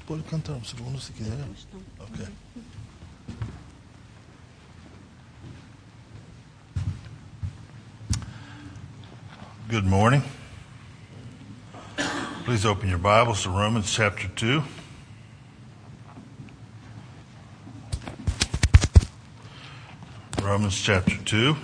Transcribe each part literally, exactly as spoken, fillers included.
Pode cantar um segundo se quiser. Okay. Good morning. Please open your Bibles to Romans chapter two. Romans chapter two.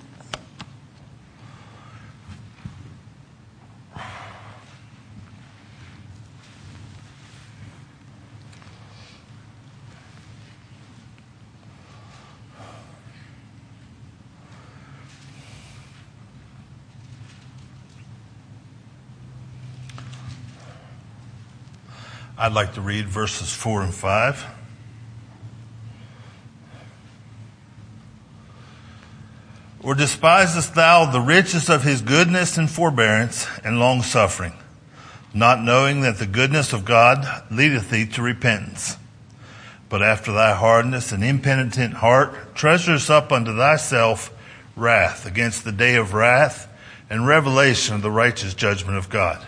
I'd like to read verses four and five. Or despisest thou the riches of his goodness and forbearance and long-suffering, not knowing that the goodness of God leadeth thee to repentance? But after thy hardness and impenitent heart treasurest up unto thyself wrath against the day of wrath and revelation of the righteous judgment of God.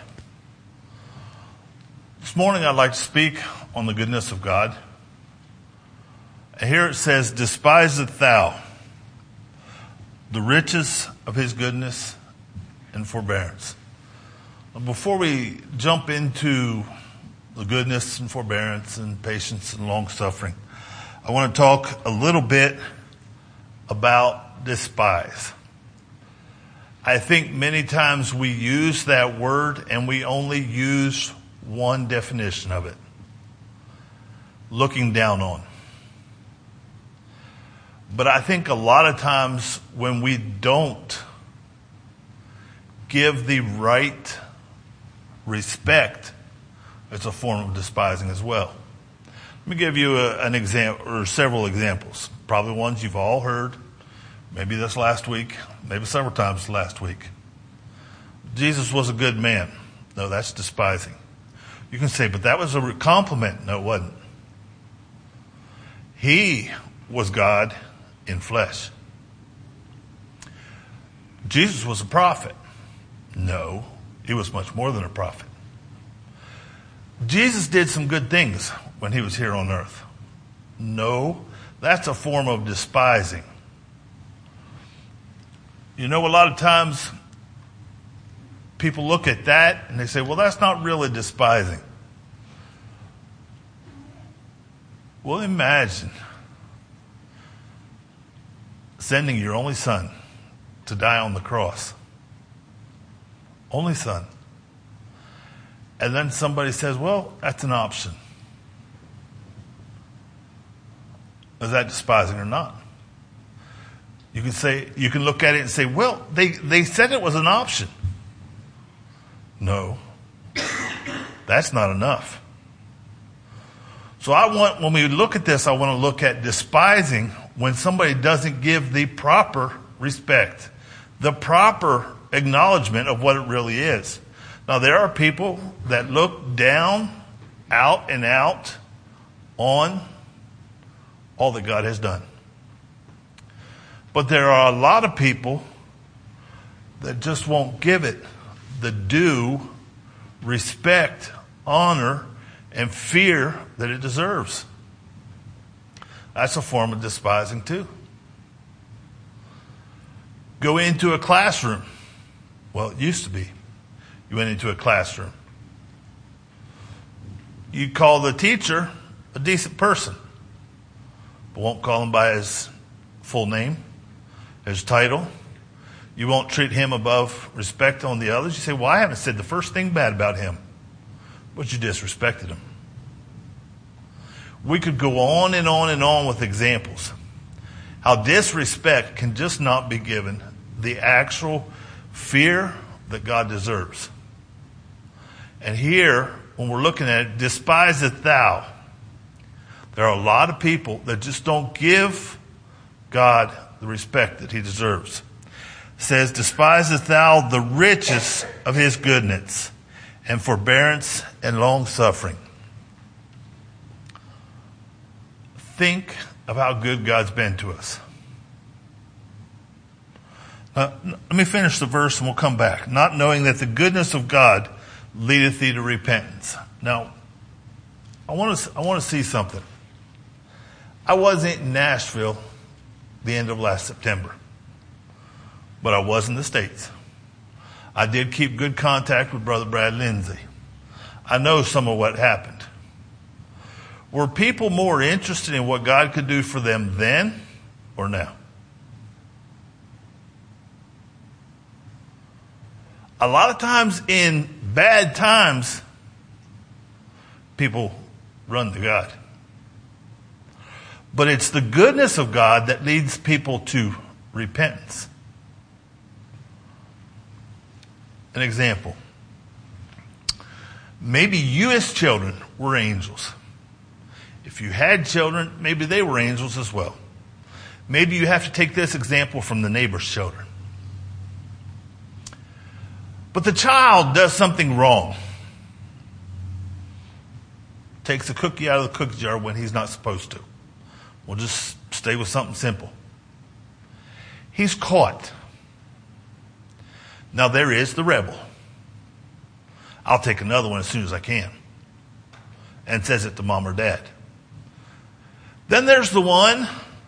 This morning I'd like to speak on the goodness of God. And here it says, despiseth thou the riches of his goodness and forbearance. Before we jump into the goodness and forbearance and patience and long suffering, I want to talk a little bit about despise. I think many times we use that word and we only use one definition of it: looking down on. But I think a lot of times when we don't give the right respect, it's a form of despising as well. Let me give you a, an example, or several examples. Probably ones you've all heard. Maybe this last week, maybe several times last week. Jesus was a good man. No, that's despising. You can say, but that was a compliment. No, it wasn't. He was God in flesh. Jesus was a prophet. No, he was much more than a prophet. Jesus did some good things when he was here on earth. No, that's a form of despising. You know, a lot of times people look at that and they say, well, that's not really despising. Well, imagine sending your only son to die on the cross. Only son. And then somebody says, well, that's an option. Is that despising or not? You can say, you can look at it and say, well, they, they said it was an option. No, that's not enough. So I want, when we look at this, I want to look at despising when somebody doesn't give the proper respect, the proper acknowledgement of what it really is. Now, there are people that look down, out and out on all that God has done. But there are a lot of people that just won't give it the due respect, honor, and fear that it deserves. That's a form of despising too. Go into a classroom. Well, it used to be. You went into a classroom. You call the teacher a decent person, but won't call him by his full name, his title. You won't treat him above respect on the others. You say, well, I haven't said the first thing bad about him, but you disrespected him. We could go on and on and on with examples. How disrespect can just not be given the actual fear that God deserves. And here, when we're looking at it, despiseth thou. There are a lot of people that just don't give God the respect that he deserves. It says, despiseth thou the riches of his goodness and forbearance and long suffering. Think of how good God's been to us. Now, let me finish the verse and we'll come back. Not knowing that the goodness of God leadeth thee to repentance. Now, I want to, I want to see something. I wasn't in Nashville the end of last September, but I was in the States. I did keep good contact with Brother Brad Lindsay. I know some of what happened. Were people more interested in what God could do for them then or now? A lot of times in bad times, people run to God. But it's the goodness of God that leads people to repentance. An example. Maybe you as children were angels. If you had children, maybe they were angels as well. Maybe you have to take this example from the neighbor's children. But the child does something wrong. Takes a cookie out of the cookie jar when he's not supposed to. We'll just stay with something simple. He's caught. Now there is the rebel. I'll take another one as soon as I can. And says it to mom or dad. Then there's the one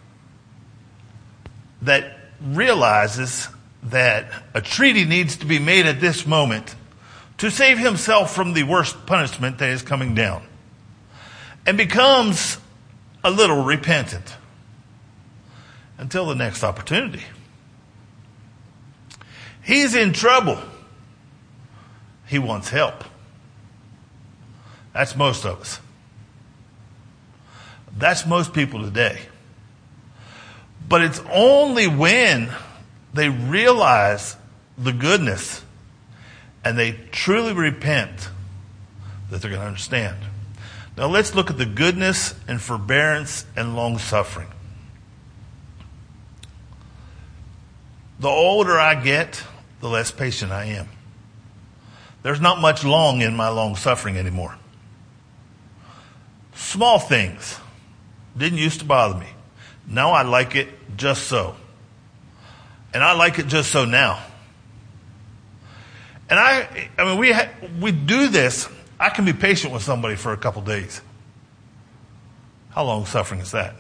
that realizes that a treaty needs to be made at this moment to save himself from the worst punishment that is coming down. And becomes a little repentant until the next opportunity. He's in trouble. He wants help. That's most of us. That's most people today. But it's only when they realize the goodness and they truly repent that they're going to understand. Now let's look at the goodness and forbearance and long suffering. The older I get, the less patient I am. There's not much long in my long suffering anymore. Small things didn't used to bother me. Now I like it just so. And I like it just so now. And I, I mean, we ha- we do this. I can be patient with somebody for a couple days. How long suffering is that?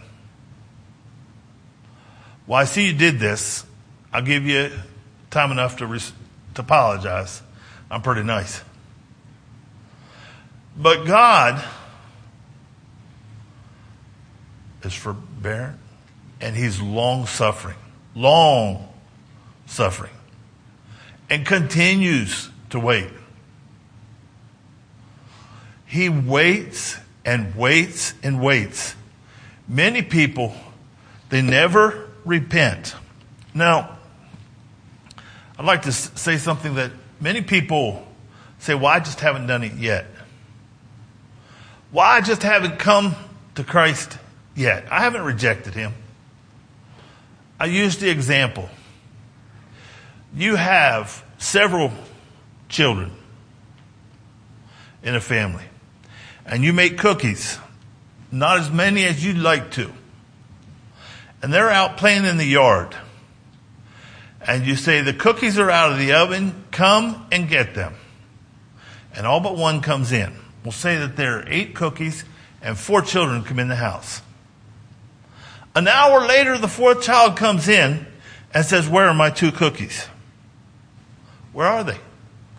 Well, I see you did this. I'll give you time enough to res- to apologize. I'm pretty nice. But God is forbearing, and He's long suffering, long suffering, and continues to wait. He waits and waits and waits. Many people, they never repent. Now, I'd like to say something that many people say, well, I just haven't done it yet. Well, I just haven't come to Christ yet. I haven't rejected Him. I used the example. You have several children in a family, and you make cookies, not as many as you'd like to. And they're out playing in the yard. And you say, the cookies are out of the oven, come and get them. And all but one comes in. We'll say that there are eight cookies and four children come in the house. An hour later, the fourth child comes in and says, where are my two cookies? Where are they?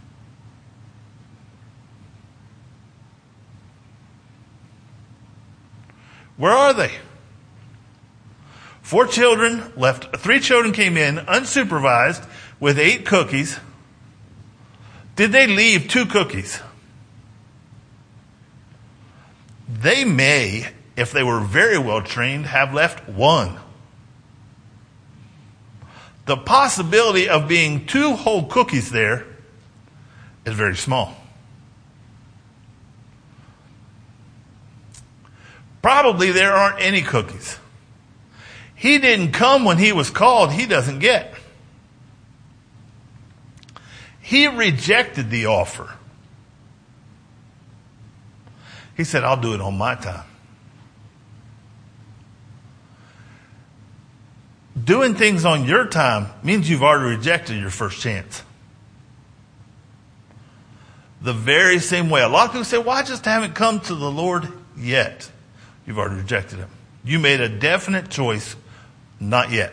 Where are they? Four children left, three children came in unsupervised with eight cookies. Did they leave two cookies? They may, if they were very well trained, have left one. The possibility of being two whole cookies there is very small. Probably there aren't any cookies. He didn't come when he was called. He doesn't get. He rejected the offer. He said, I'll do it on my time. Doing things on your time means you've already rejected your first chance. The very same way. A lot of people say, well, I just haven't come to the Lord yet, you've already rejected him. You made a definite choice, not yet.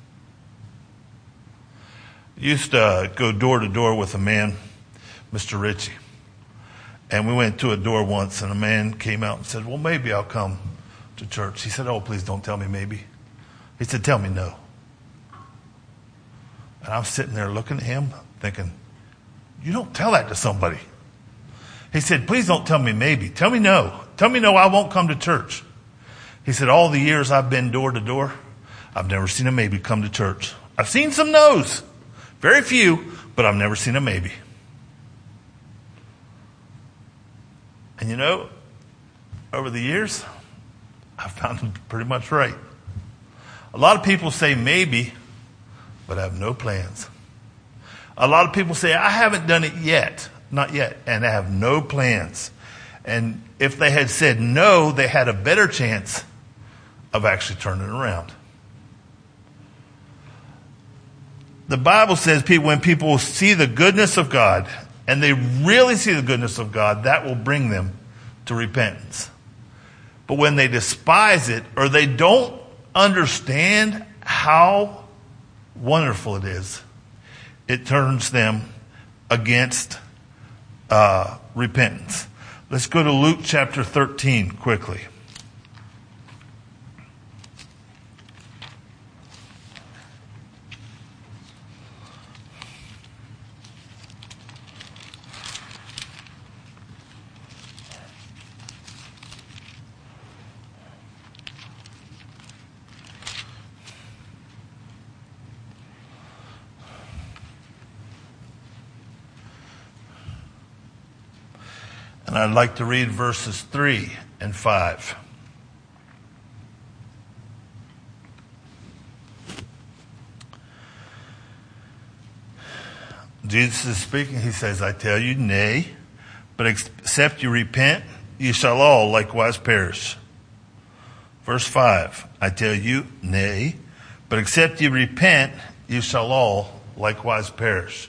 I used to go door to door with a man, Mister Ritchie. And we went to a door once, and a man came out and said, well, maybe I'll come to church. He said, oh, please don't tell me maybe. He said, tell me no. And I'm sitting there looking at him, thinking, you don't tell that to somebody. He said, please don't tell me maybe. Tell me no. Tell me no, I won't come to church. He said, all the years I've been door to door, I've never seen a maybe come to church. I've seen some no's. Very few, but I've never seen a maybe. And you know, over the years, I've found him pretty much right. A lot of people say maybe, but I have no plans. A lot of people say, I haven't done it yet. Not yet. And I have no plans. And if they had said no, they had a better chance of actually turning around. The Bible says people, when people see the goodness of God, and they really see the goodness of God, that will bring them to repentance. But when they despise it, or they don't understand how wonderful it is, it turns them against uh, repentance. Let's go to Luke chapter thirteen quickly. And I'd like to read verses three and five. Jesus is speaking. He says, I tell you, nay, but except you repent, you shall all likewise perish. Verse five, I tell you, nay, but except you repent, you shall all likewise perish.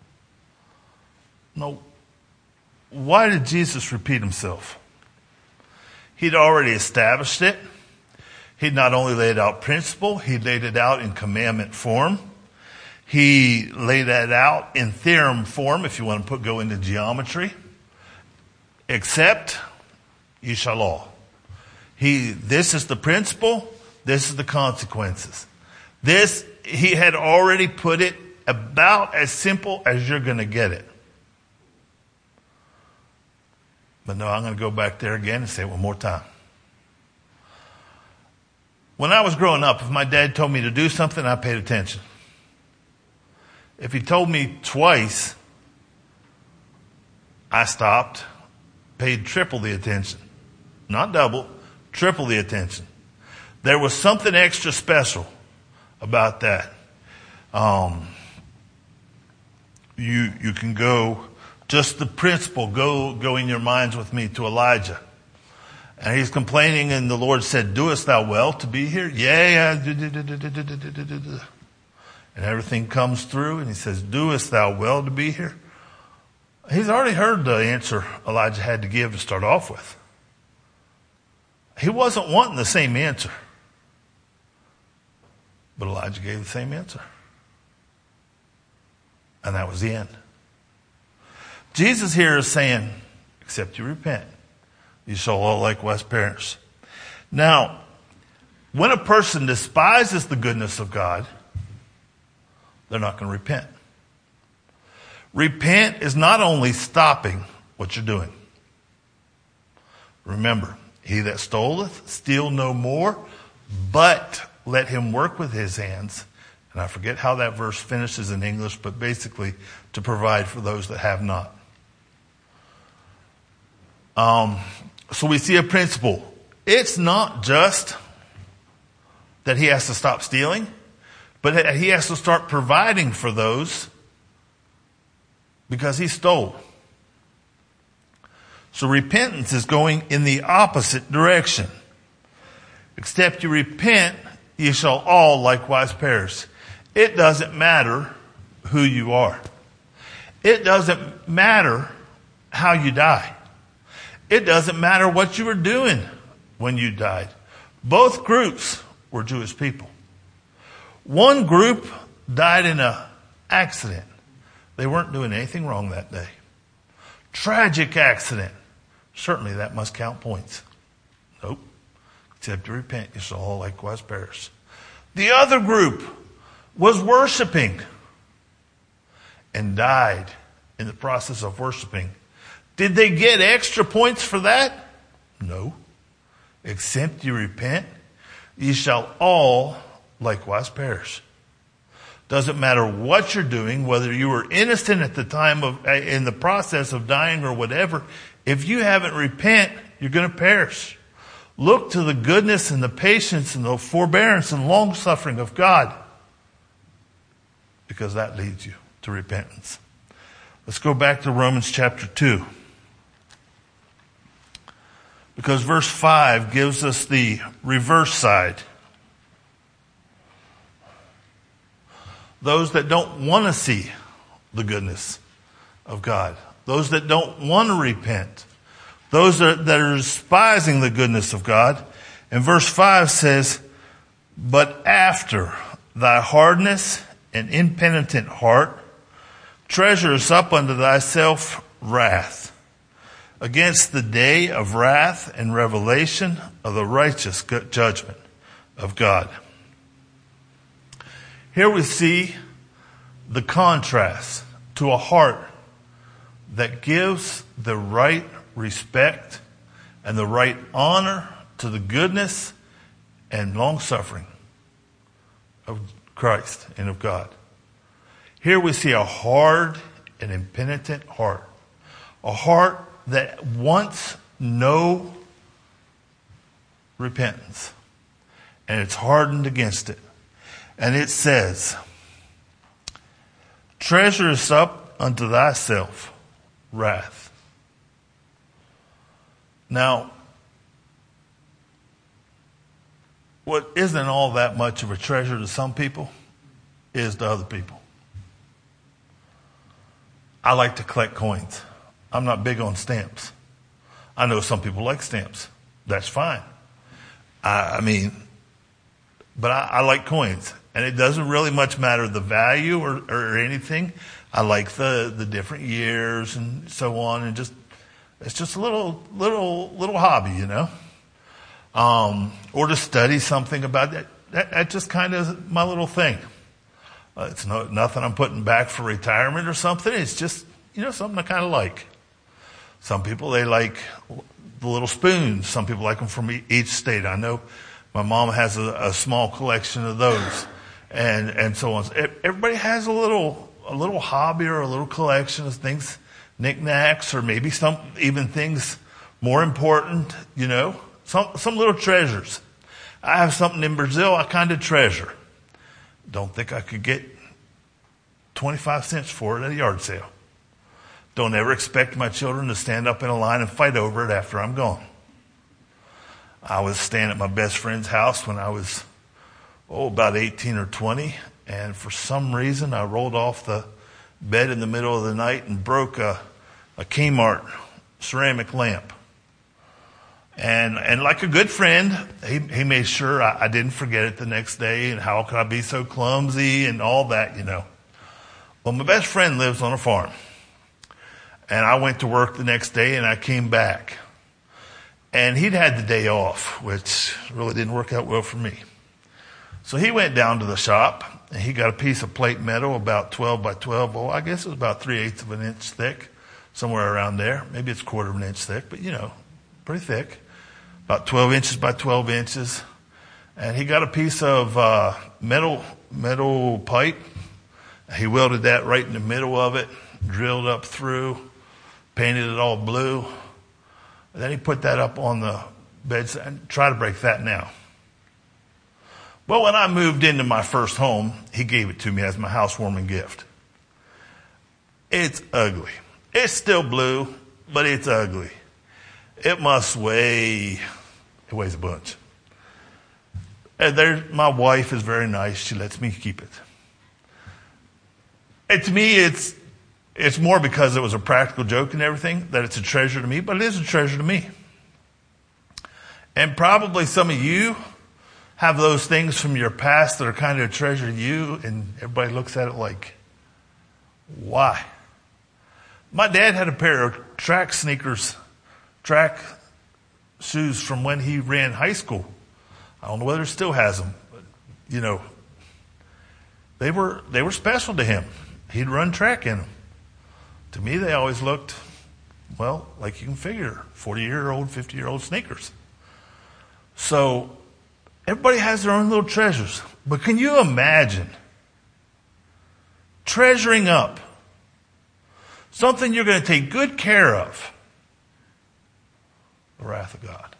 No. Why did Jesus repeat himself? He'd already established it. He'd not only laid out principle, he laid it out in commandment form. He laid that out in theorem form, if you want to put go into geometry. Except you shall all. He, this is the principle, this is the consequences. This, he had already put it about as simple as you're going to get it. But no, I'm going to go back there again and say it one more time. When I was growing up, if my dad told me to do something, I paid attention. If he told me twice, I stopped, paid triple the attention. Not double, triple the attention. There was something extra special about that. Um, you, you can go... Just the principle, go, go in your minds with me to Elijah. And he's complaining, and the Lord said, doest thou well to be here? Yeah, yeah. And everything comes through, and he says, doest thou well to be here? He's already heard the answer Elijah had to give to start off with. He wasn't wanting the same answer. But Elijah gave the same answer. And that was the end. Jesus here is saying, except you repent, you shall all likewise perish. Now, when a person despises the goodness of God, they're not going to repent. Repent is not only stopping what you're doing. Remember, he that stoleth, steal no more, but let him work with his hands. And I forget how that verse finishes in English, but basically to provide for those that have not. Um, so we see a principle. It's not just that he has to stop stealing, but he has to start providing for those because he stole. So repentance is going in the opposite direction. Except you repent, you shall all likewise perish. It doesn't matter who you are. It doesn't matter how you die. It doesn't matter what you were doing when you died. Both groups were Jewish people. One group died in an accident. They weren't doing anything wrong that day. Tragic accident. Certainly that must count points. Nope. Except to repent, you shall all likewise perish. The other group was worshiping and died in the process of worshiping. Did they get extra points for that? No. Except you repent, ye shall all likewise perish. Doesn't matter what you're doing, whether you were innocent at the time of, in the process of dying or whatever. If you haven't repent, you're going to perish. Look to the goodness and the patience and the forbearance and long suffering of God, because that leads you to repentance. Let's go back to Romans chapter two. Because verse five gives us the reverse side. Those that don't want to see the goodness of God. Those that don't want to repent. Those that are despising the goodness of God. And verse five says, but after thy hardness and impenitent heart, treasures up unto thyself wrath, against the day of wrath and revelation of the righteous judgment of God. Here we see the contrast to a heart that gives the right respect and the right honor to the goodness and long suffering of Christ and of God. Here we see a hard and impenitent heart. A heart that wants no repentance. And it's hardened against it. And it says, treasures up unto thyself wrath. Now, what isn't all that much of a treasure to some people is to other people. I like to collect coins. I'm not big on stamps. I know some people like stamps. That's fine. I, I mean, but I, I like coins. And it doesn't really much matter the value or, or anything. I like the, the different years and so on. And just, it's just a little, little, little hobby, you know. Um, or to study something about that. That, that's just kind of my little thing. Uh, it's no, nothing I'm putting back for retirement or something. It's just, you know, something I kind of like. Some people, they like the little spoons. Some people like them from each state. I know my mom has a, a small collection of those, and and so on. Everybody has a little a little hobby or a little collection of things, knickknacks, or maybe some even things more important. You know, some some little treasures. I have something in Brazil I kind of treasure. Don't think I could get twenty-five cents for it at a yard sale. Don't ever expect my children to stand up in a line and fight over it after I'm gone. I was staying at my best friend's house when I was, oh, about eighteen or twenty. And for some reason, I rolled off the bed in the middle of the night and broke a, a Kmart ceramic lamp. And and like a good friend, he, he made sure I, I didn't forget it the next day. And how could I be so clumsy and all that, you know. Well, my best friend lives on a farm. And I went to work the next day and I came back. And he'd had the day off, which really didn't work out well for me. So he went down to the shop and he got a piece of plate metal about twelve by twelve. Well, I guess it was about three-eighths of an inch thick, somewhere around there. Maybe it's a quarter of an inch thick, but you know, pretty thick. About twelve inches by twelve inches. And he got a piece of uh, metal metal pipe. He welded that right in the middle of it, drilled up through, painted it all blue. And then he put that up on the bed and try to break that now. Well, when I moved into my first home, he gave it to me as my housewarming gift. It's ugly. It's still blue, but it's ugly. It must weigh, it weighs a bunch. And there, my wife is very nice. She lets me keep it. And to me, it's It's more because it was a practical joke and everything that it's a treasure to me, but it is a treasure to me. And probably some of you have those things from your past that are kind of a treasure to you, and everybody looks at it like, why? My dad had a pair of track sneakers, track shoes from when he ran high school. I don't know whether he still has them, but, you know, they were they were special to him. He'd run track in them. To me, they always looked, well, like you can figure, forty-year-old, fifty-year-old sneakers. So everybody has their own little treasures. But can you imagine treasuring up something you're going to take good care of? The wrath of God.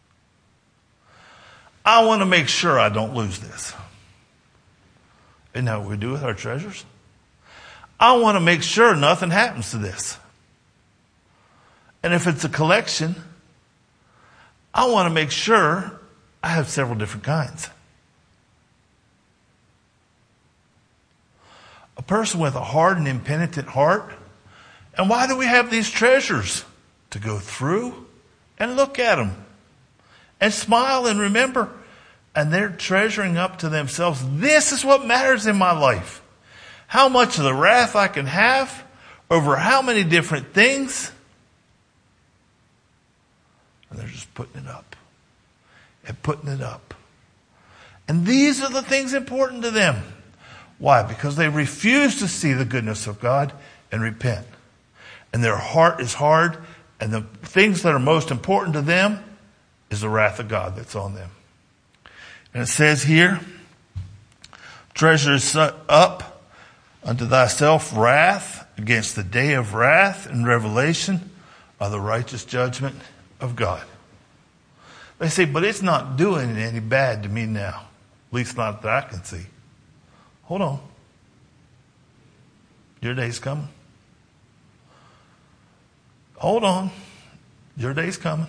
I want to make sure I don't lose this. Isn't that what we do with our treasures? I want to make sure nothing happens to this. And if it's a collection, I want to make sure I have several different kinds. A person with a hard and impenitent heart. And why do we have these treasures? To go through and look at them and smile and remember. And they're treasuring up to themselves, this is what matters in my life. How much of the wrath I can have over how many different things. And they're just putting it up and putting it up. And these are the things important to them. Why? Because they refuse to see the goodness of God and repent. And their heart is hard, and the things that are most important to them is the wrath of God that's on them. And it says here, treasure is up unto thyself wrath against the day of wrath and revelation of the righteous judgment of God. They say, but it's not doing any bad to me now. At least not that I can see. Hold on. Your day's coming. Hold on. Your day's coming.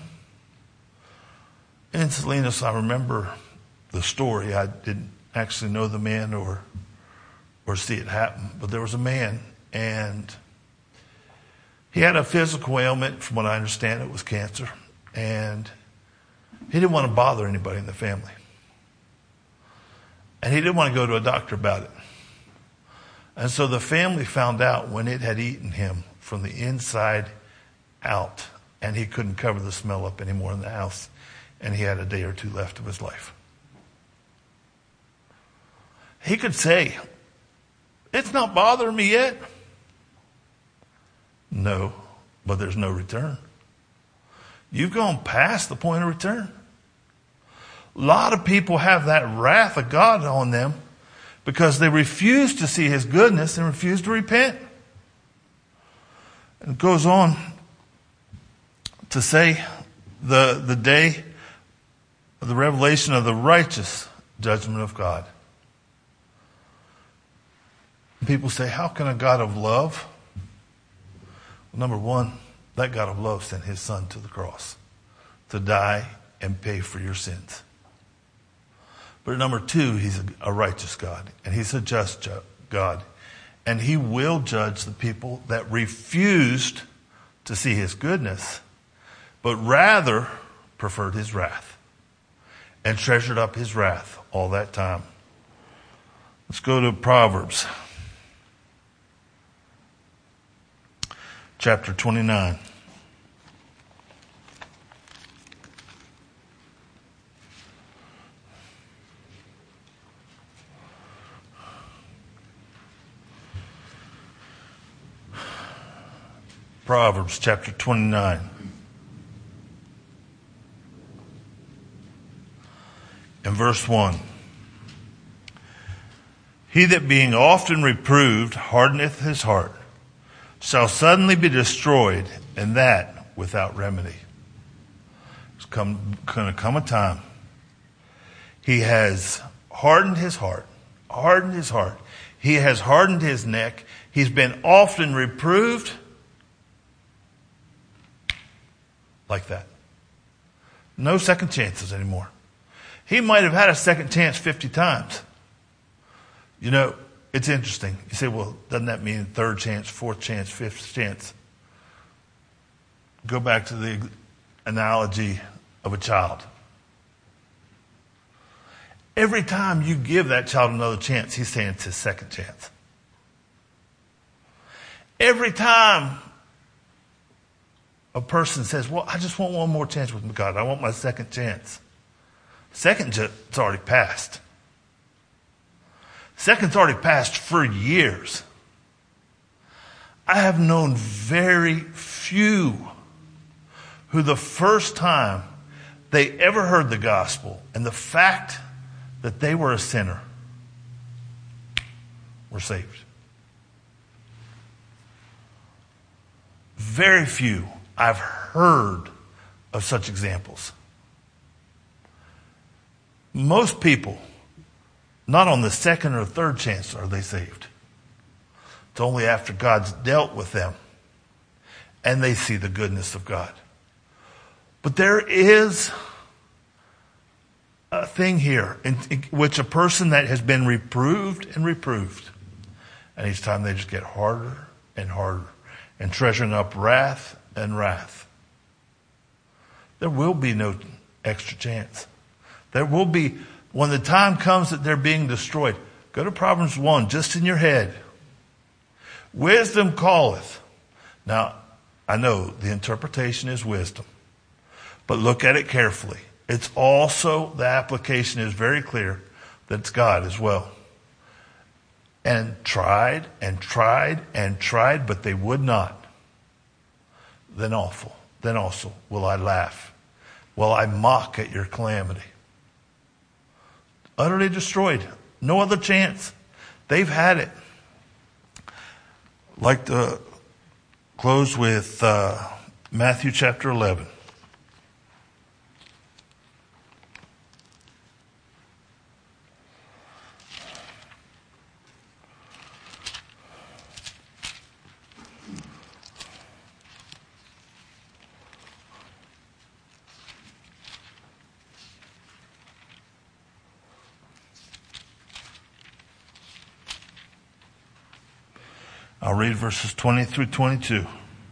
In Salinas, I remember the story. I didn't actually know the man or or see it happen, but there was a man, and he had a physical ailment. From what I understand, it was cancer, and he didn't want to bother anybody in the family, and he didn't want to go to a doctor about it. And so the family found out when it had eaten him from the inside out, and he couldn't cover the smell up anymore in the house, and he had a day or two left of his life. He could say, it's not bothering me yet. No, but there's no return. You've gone past the point of return. A lot of people have that wrath of God on them because they refuse to see his goodness and refuse to repent. And it goes on to say the, the day of the revelation of the righteous judgment of God. People say, how can a God of love? Well, number one, that God of love sent his son to the cross to die and pay for your sins. But number two, he's a, a righteous God, and he's a just ju- God. And he will judge the people that refused to see his goodness, but rather preferred his wrath and treasured up his wrath all that time. Let's go to Proverbs. Chapter twenty-nine. Proverbs chapter twenty-nine. And verse one. He that being often reproved hardeneth his heart shall suddenly be destroyed, and that without remedy. There's come, going to come a time. He has hardened his heart, hardened his heart. He has hardened his neck. He's been often reproved. Like that. No second chances anymore. He might have had a second chance fifty times. You know, it's interesting. You say, well, doesn't that mean third chance, fourth chance, fifth chance? Go back to the analogy of a child. Every time you give that child another chance, he's saying it's his second chance. Every time a person says, well, I just want one more chance with God. I want my second chance. Second it's already passed. Second's already passed for years. I have known very few who the first time they ever heard the gospel and the fact that they were a sinner were saved. Very few I've heard of such examples. Most people, not on the second or third chance are they saved. It's only after God's dealt with them and they see the goodness of God. But there is a thing here in which a person that has been reproved and reproved, and each time they just get harder and harder and treasuring up wrath and wrath. There will be no extra chance. There will be, when the time comes that they're being destroyed, go to Proverbs one, just in your head. Wisdom calleth. Now, I know the interpretation is wisdom, but look at it carefully. It's also, the application is very clear that it's God as well. And tried and tried and tried, but they would not. Then awful. Then also will I laugh. Will I mock at your calamity. Utterly destroyed. No other chance. They've had it. I'd like to close with uh, Matthew chapter eleven. I'll read verses twenty through twenty-two.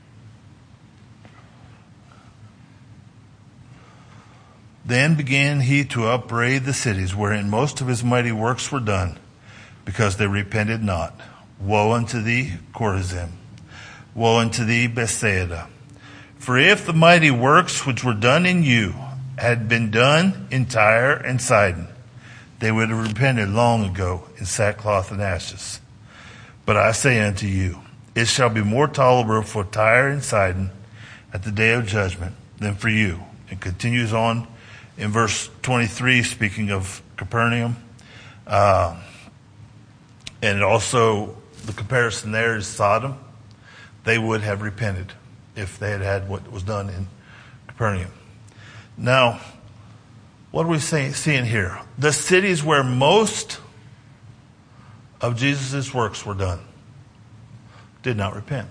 Then began he to upbraid the cities wherein most of his mighty works were done, because they repented not. Woe unto thee, Chorazin! Woe unto thee, Bethsaida! For if the mighty works which were done in you had been done in Tyre and Sidon, they would have repented long ago in sackcloth and ashes. But I say unto you, it shall be more tolerable for Tyre and Sidon at the day of judgment than for you. It continues on in verse twenty-three, speaking of Capernaum. Uh, and also the comparison there is Sodom. They would have repented if they had had what was done in Capernaum. Now, what are we saying, seeing here? The cities where most of Jesus' works were done did not repent.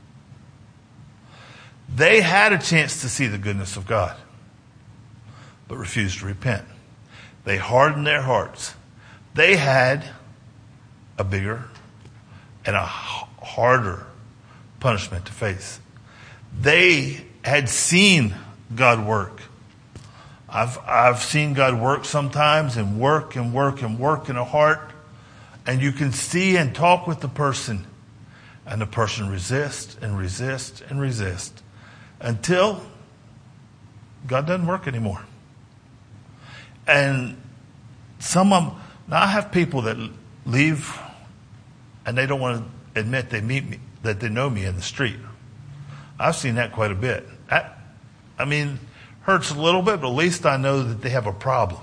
They had a chance to see the goodness of God, but refused to repent. They hardened their hearts. They had a bigger and a harder punishment to face. They had seen God work. I've, I've seen God work sometimes and work and work and work in a heart. And you can see and talk with the person, and the person resist and resist and resist until God doesn't work anymore. And some of them, now I have people that leave and they don't want to admit they meet me, that they know me in the street. I've seen that quite a bit. I, I mean, hurts a little bit, but at least I know that they have a problem.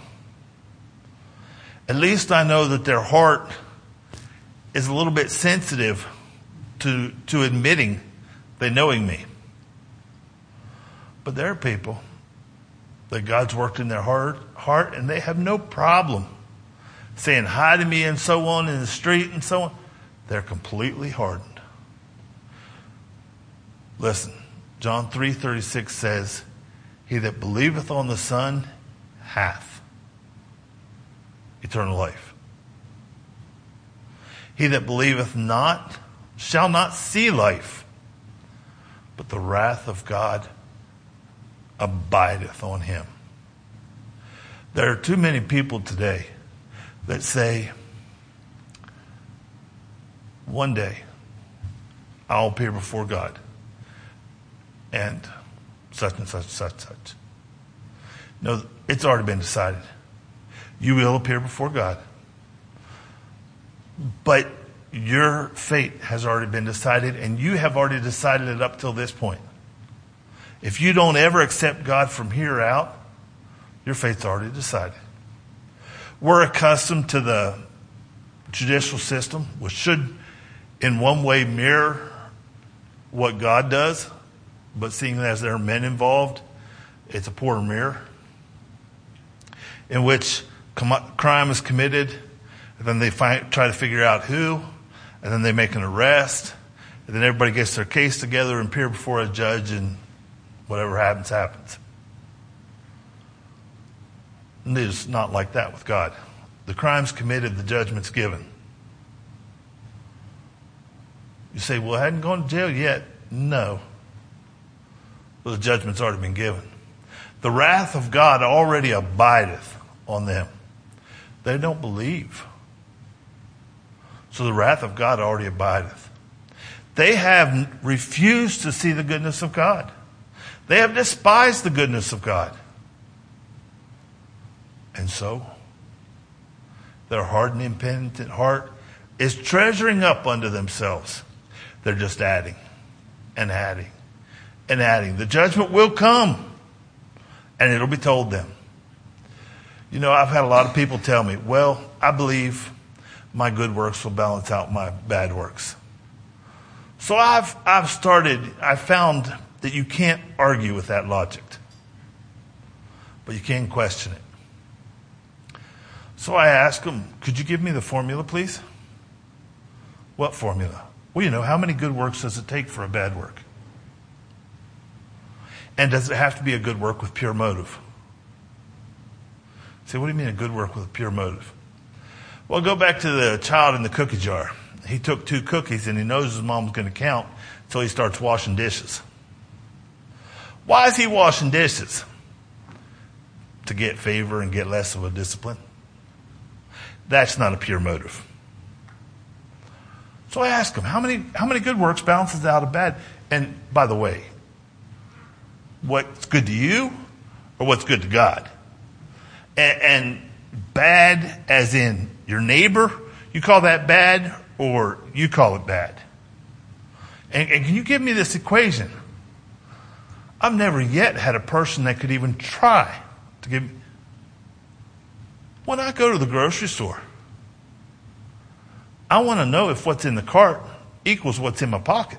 At least I know that their heart is a little bit sensitive to, to admitting they knowing me. But there are people that God's worked in their heart, heart and they have no problem saying hi to me and so on in the street and so on. They're completely hardened. Listen, John three thirty-six says, he that believeth on the Son hath eternal life. He that believeth not shall not see life, but the wrath of God abideth on him. There are too many people today that say, one day I'll appear before God and such and such, such, such. No, it's already been decided. You will appear before God. But your fate has already been decided, and you have already decided it up till this point. If you don't ever accept God from here out, your fate's already decided. We're accustomed to the judicial system, which should in one way mirror what God does, but seeing as there are men involved, it's a poor mirror, in which crime is committed, and then they find, try to figure out who, and then they make an arrest, and then everybody gets their case together and appear before a judge, and whatever happens, happens. And it's not like that with God. The crime's committed, the judgment's given. You say, well, I hadn't gone to jail yet. No. Well, the judgment's already been given. The wrath of God already abideth on them. They don't believe. So the wrath of God already abideth. They have refused to see the goodness of God. They have despised the goodness of God. And so, their hard and impenitent heart is treasuring up unto themselves. They're just adding and adding and adding. The judgment will come, and it'll be told them. You know, I've had a lot of people tell me, well, I believe my good works will balance out my bad works. So I've I've started, I found that you can't argue with that logic, but you can question it. So I asked them, could you give me the formula, please? What formula? Well, you know, how many good works does it take for a bad work? And does it have to be a good work with pure motive? Say, what do you mean a good work with a pure motive? Well, go back to the child in the cookie jar. He took two cookies and he knows his mom's going to count, so he starts washing dishes. Why is he washing dishes? To get favor and get less of a discipline? That's not a pure motive. So I ask him, how many how many good works balances out a bad? And by the way, what's good to you or what's good to God? And, and bad as in your neighbor, you call that bad or you call it bad? And, and can you give me this equation? I've never yet had a person that could even try to give me. When I go to the grocery store, I want to know if what's in the cart equals what's in my pocket.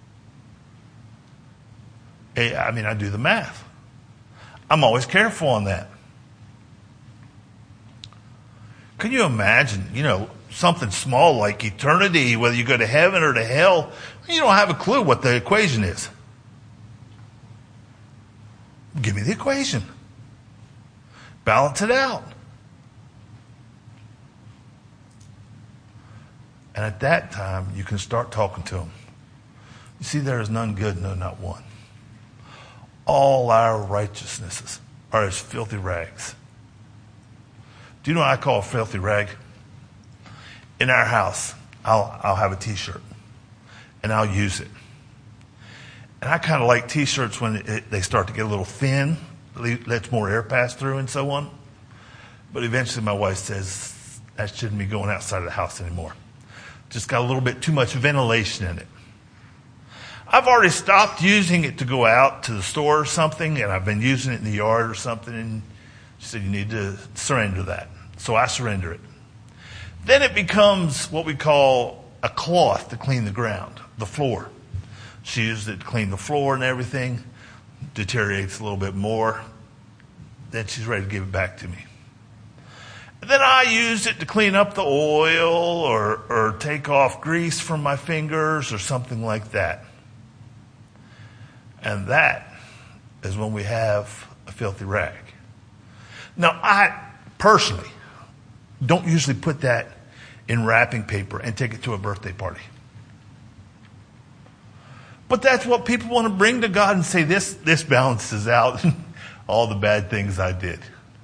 I mean, I do the math. I'm always careful on that. Can you imagine, you know, something small like eternity, whether you go to heaven or to hell, you don't have a clue what the equation is. Give me the equation. Balance it out. And at that time, you can start talking to them. You see, there is none good, no, not one. All our righteousnesses are as filthy rags. Do you know what I call a filthy rag? In our house, I'll, I'll have a t-shirt, and I'll use it. And I kind of like t-shirts when it, they start to get a little thin, lets more air pass through and so on. But eventually my wife says, that shouldn't be going outside of the house anymore. Just got a little bit too much ventilation in it. I've already stopped using it to go out to the store or something, and I've been using it in the yard or something, and she said, you need to surrender that. So I surrender it. Then it becomes what we call a cloth to clean the ground, the floor. She used it to clean the floor and everything. Deteriorates a little bit more. Then she's ready to give it back to me. And then I use it to clean up the oil or, or take off grease from my fingers or something like that. And that is when we have a filthy rag. Now, I personally don't usually put that in wrapping paper and take it to a birthday party. But that's what people want to bring to God and say, this, this balances out all the bad things I did.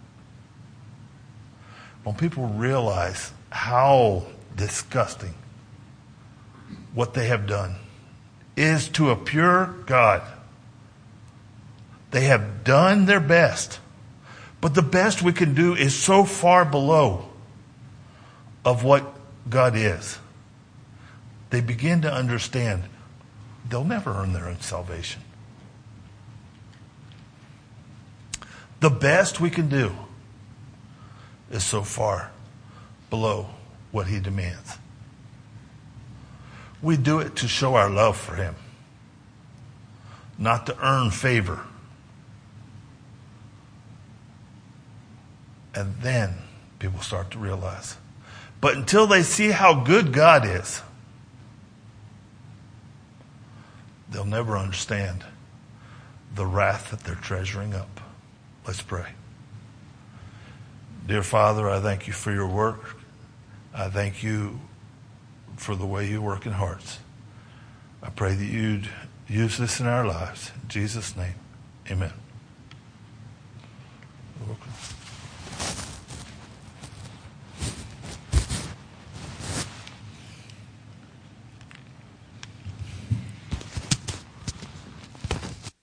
When people realize how disgusting what they have done is to a pure God, they have done their best. But the best we can do is so far below of what God is. They begin to understand they'll never earn their own salvation. The best we can do is so far below what he demands. We do it to show our love for him, not to earn favor. And then people start to realize. But until they see how good God is, they'll never understand the wrath that they're treasuring up. Let's pray. Dear Father, I thank you for your work. I thank you for the way you work in hearts. I pray that you'd use this in our lives. In Jesus' name, amen.